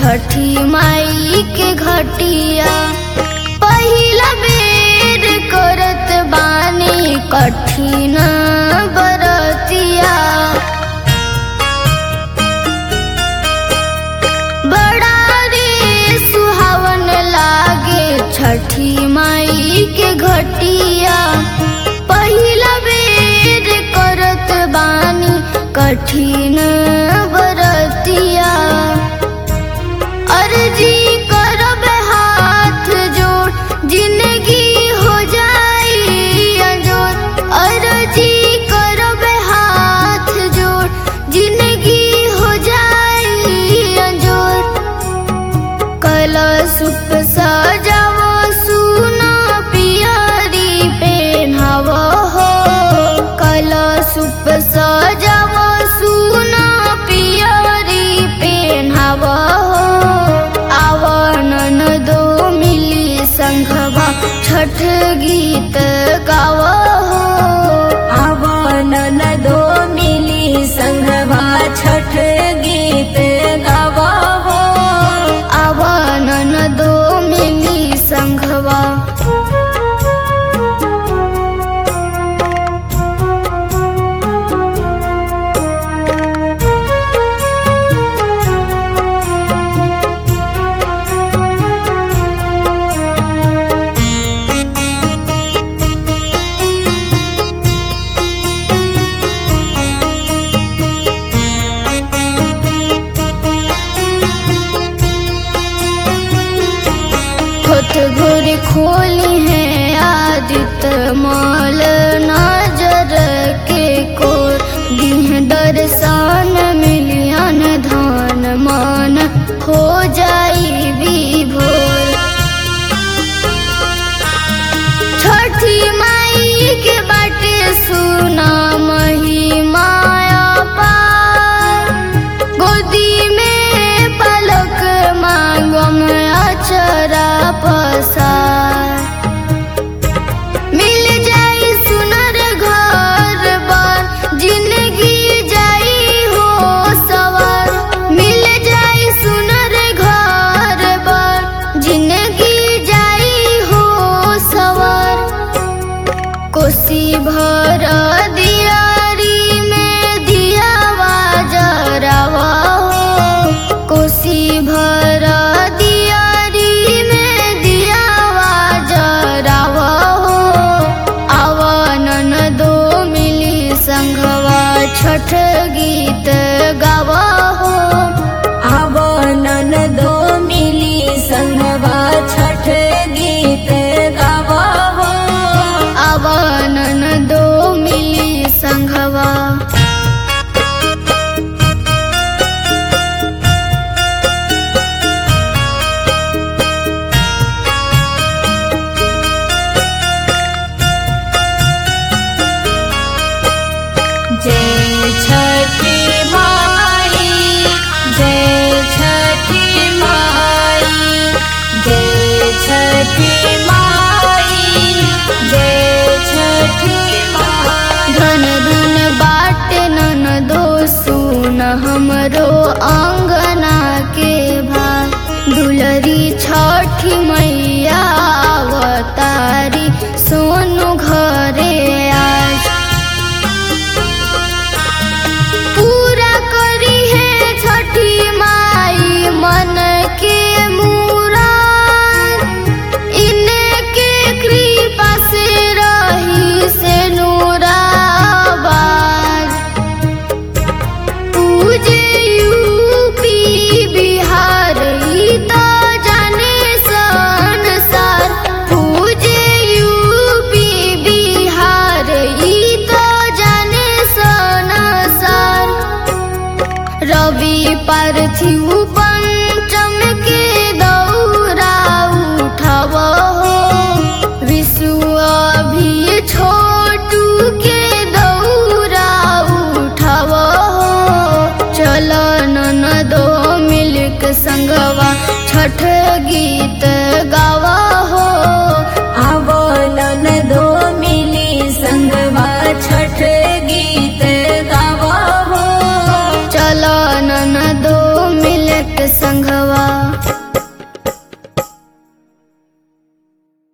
छठी माई के घटिया पहिला बेर करत बानी कठिन बरतिया। बड़ा रे सुहावन लागे छठी माई के घटिया पहिला बेर करत बानी कठिन बरतिया। अर्जी करब हाथ जोड़ जिंदगी हो जाई अंजोर। अर्जी करब हाथ जोड़ जिंदगी हो जाई अंजोर। कलशुप सजावो सुना पियरी पेन्हावो हो। कलशुप सजावो सुना पियरी पेन्हावो हो। ननदो मिली संघवा छठ गीत गावो हो। आवा ननदो मिली संघवा छठ गीत गावो हो। आवा ननदो मिली संघवा। घोर खोली है आदित्य माल नजर के कोर। दीह दर्शन मिलियन धान मान हो जाई विभोर। छठी माई के बाटे सुना महिमाया पार। गोदी में पलक मांगम अचरा पसार। मिल जाई सुनर घर बार जिंदगी जाई हो सवार। मिल जाई सुनर घर बार जिंदगी जाई हो सवार। कोसी भर दियारी में दियावा जरावा हो। कोसी भर दियारी में दियावा जरावा हो। आवा ननदो मिली संघवा छठ गीत गावा हो। आवा ननदो मिली संघवा छठ गीत गावो हो। आवा ननदो मिली संघवा। जय छठी माई जय छठी माई जय छठी माई जय छठी माई। धन धन बाटे ननदो सुन हमरो आंगना के भार। दुलरी छठी मैया अवतारी सोनू घरे आज। पूरा करी है छठी माई मन के मुराद। इनके कृपा से रही से नूराबाद। पूजे यूपी बिहार ई तो जाने संसार। पूजे यूपी बिहार ई तो जाने संसार। रवि पार्थिव पंचम के दौरा उठावो हो। विश्व भी छोटू के दौरा उठावो हो। चल ननदो मिलक संगवा छठ गीत गावा हो।